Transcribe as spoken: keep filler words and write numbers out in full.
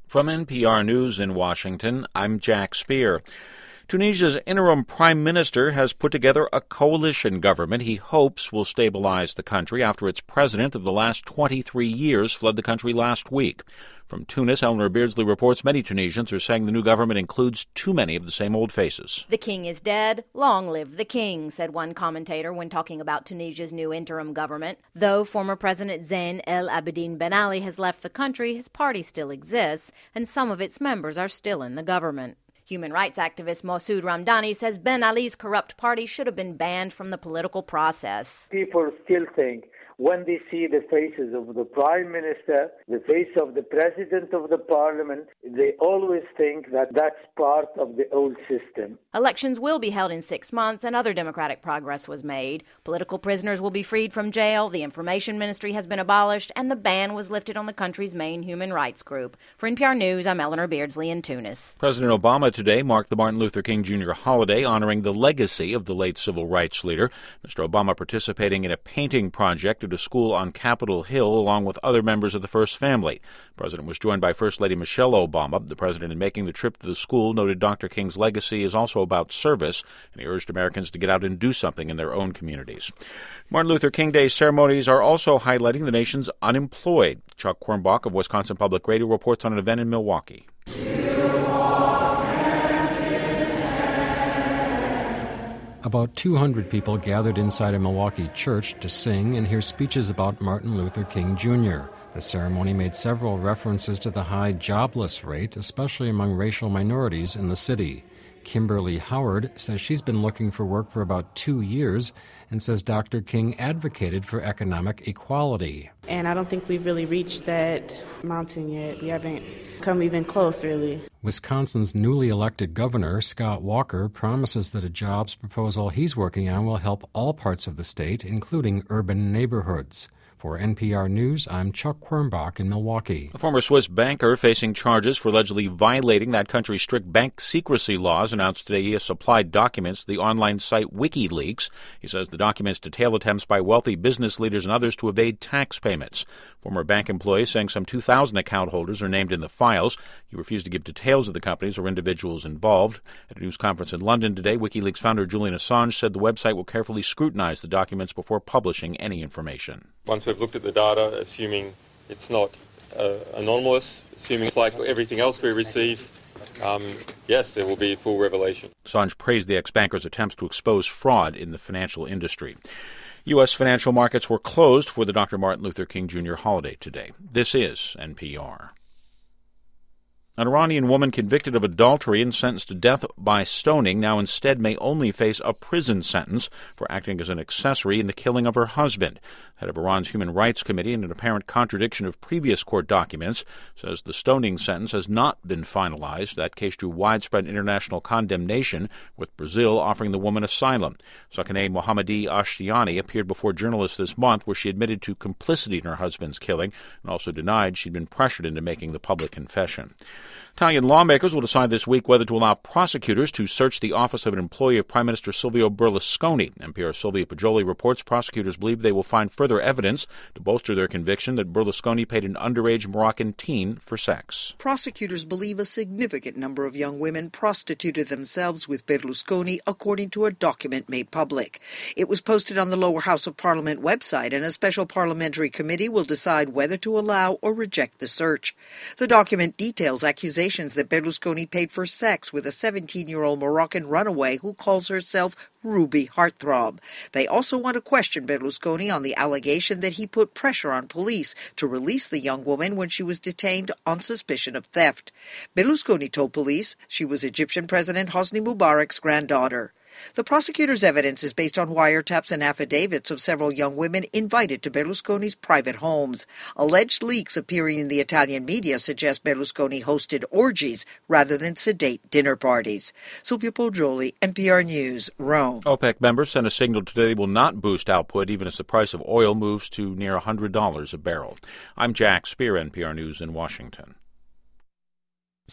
From N P R News in Washington, I'm Jack Speer. Tunisia's interim prime minister has put together a coalition government he hopes will stabilize the country after its president of the last twenty-three years fled the country last week. From Tunis, Eleanor Beardsley reports many Tunisians are saying the new government includes too many of the same old faces. The king is dead. Long live the king, said one commentator when talking about Tunisia's new interim government. Though former President Zain El Abidine Ben Ali has left the country, his party still exists, and some of its members are still in the government. Human rights activist Mossoud Ramdani says Ben Ali's corrupt party should have been banned from the political process. People still think when they see the faces of the prime minister, the face of the president of the parliament, they always think that that's part of the old system. Elections will be held in six months and other democratic progress was made. Political prisoners will be freed from jail, the information ministry has been abolished, and the ban was lifted on the country's main human rights group. For N P R News, I'm Eleanor Beardsley in Tunis. President Obama today marked the Martin Luther King Junior holiday, honoring the legacy of the late civil rights leader. Mister Obama participating in a painting project at a school on Capitol Hill along with other members of the First Family. The president was joined by First Lady Michelle Obama. The president, in making the trip to the school, noted Doctor King's legacy is also about service, and he urged Americans to get out and do something in their own communities. Martin Luther King Day ceremonies are also highlighting the nation's unemployed. Chuck Quirmbach of Wisconsin Public Radio reports on an event in Milwaukee. About two hundred people gathered inside a Milwaukee church to sing and hear speeches about Martin Luther King Junior The ceremony made several references to the high jobless rate, especially among racial minorities in the city. Kimberly Howard says she's been looking for work for about two years and says Doctor King advocated for economic equality. And I don't think we've really reached that mountain yet. We haven't come even close, really. Wisconsin's newly elected governor, Scott Walker, promises that a jobs proposal he's working on will help all parts of the state, including urban neighborhoods. For N P R News, I'm Chuck Quirmbach in Milwaukee. A former Swiss banker facing charges for allegedly violating that country's strict bank secrecy laws announced today he has supplied documents to the online site WikiLeaks. He says the documents detail attempts by wealthy business leaders and others to evade tax payments. Former bank employees saying some two thousand account holders are named in the files. He refused to give details of the companies or individuals involved. At a news conference in London today, WikiLeaks founder Julian Assange said the website will carefully scrutinize the documents before publishing any information. Once we've looked at the data, assuming it's not uh, anomalous, assuming it's like everything else we receive, um, yes, there will be full revelation. Assange praised the ex-banker's attempts to expose fraud in the financial industry. U S financial markets were closed for the Doctor Martin Luther King Junior holiday today. This is N P R. An Iranian woman convicted of adultery and sentenced to death by stoning now instead may only face a prison sentence for acting as an accessory in the killing of her husband. Head of Iran's Human Rights Committee, in an apparent contradiction of previous court documents, says the stoning sentence has not been finalized. That case drew widespread international condemnation, with Brazil offering the woman asylum. Sakineh Mohammadi Ashtiani appeared before journalists this month, where she admitted to complicity in her husband's killing and also denied she'd been pressured into making the public confession. Italian lawmakers will decide this week whether to allow prosecutors to search the office of an employee of Prime Minister Silvio Berlusconi. N P R's Sylvia Poggioli reports prosecutors believe they will find further evidence to bolster their conviction that Berlusconi paid an underage Moroccan teen for sex. Prosecutors believe a significant number of young women prostituted themselves with Berlusconi, according to a document made public. It was posted on the Lower House of Parliament website, and a special parliamentary committee will decide whether to allow or reject the search. The document details accusations that Berlusconi paid for sex with a seventeen-year-old Moroccan runaway who calls herself Ruby Heartthrob. They also want to question Berlusconi on the allegation that he put pressure on police to release the young woman when she was detained on suspicion of theft. Berlusconi told police she was Egyptian President Hosni Mubarak's granddaughter. The prosecutor's evidence is based on wiretaps and affidavits of several young women invited to Berlusconi's private homes. Alleged leaks appearing in the Italian media suggest Berlusconi hosted orgies rather than sedate dinner parties. Sylvia Poggioli, N P R News, Rome. OPEC members sent a signal today they will not boost output even as the price of oil moves to near one hundred dollars a barrel. I'm Jack Speer, N P R News in Washington.